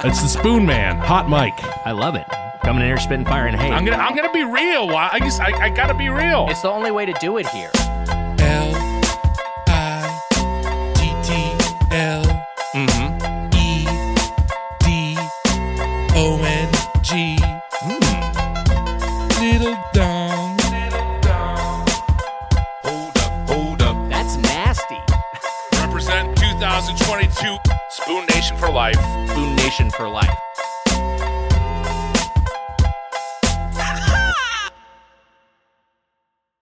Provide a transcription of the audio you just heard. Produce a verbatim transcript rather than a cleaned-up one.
It's the Spoon Man, Hot Mike. I love it. Coming in here, spitting fire, and hate. I'm gonna, I'm gonna be real. Why- I just, I, I gotta be real. It's the only way to do it here. L I T T L Mm-hmm. E D O N G. Little dong. Little dong. Hold up, hold up. That's nasty. Represent two thousand twenty-two Spoon Nation for life. Spoon Nation for life.